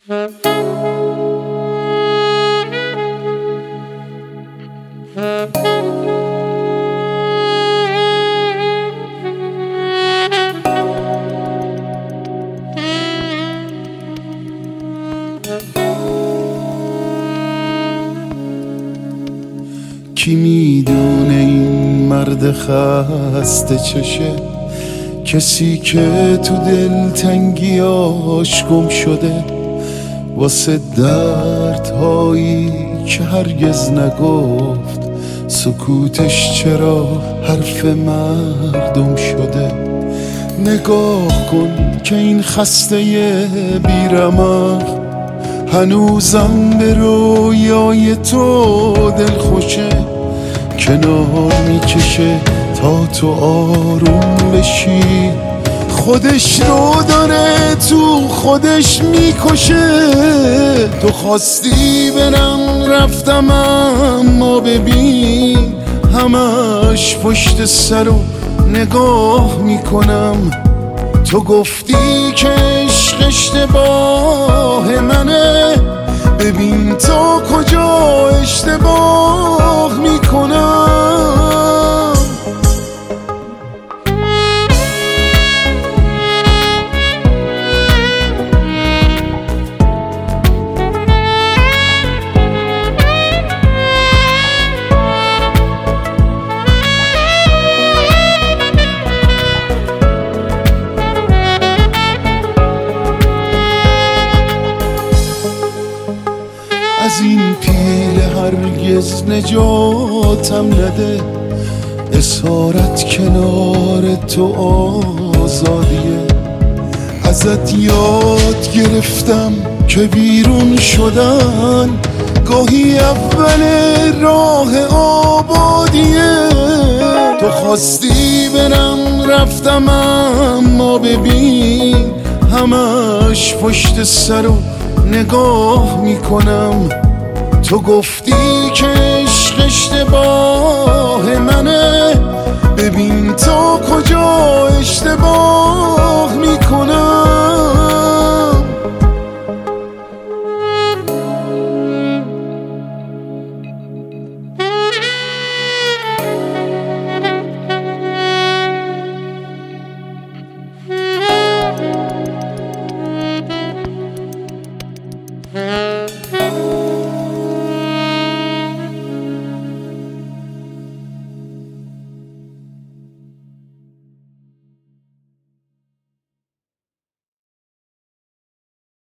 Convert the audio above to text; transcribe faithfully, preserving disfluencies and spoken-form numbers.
کی میدونه این مرد خسته چشه، کسی که تو دلتنگیاش گم شده، واسه دردهایی که هرگز نگفت، سکوتش چرا حرف مردم شده. نگاه کن که این خسته بیرمق هنوزم به رویای تو دل خوشه، کنار میکشه تا تو آروم بشی، خودش رو داره تو خودش میکشه. تو خواستی برم رفتم، اما ببین همش پشت سر و نگاه میکنم. تو گفتی که عشق اشتباه منه، ببین تو کجا اشتباه میکنم. از این پیله هرگز نجاتم نده، اسارت کنار تو آزادیه. ازت یاد گرفتم که بیرون شدن گاهی اول راه آبادیه. تو خواستی برم رفتم، اما ببین همش پشت سر و نگاه میکنم. تو گفتی که عشق اشتباه منه، ببین تو کجا اشتباه میکنم.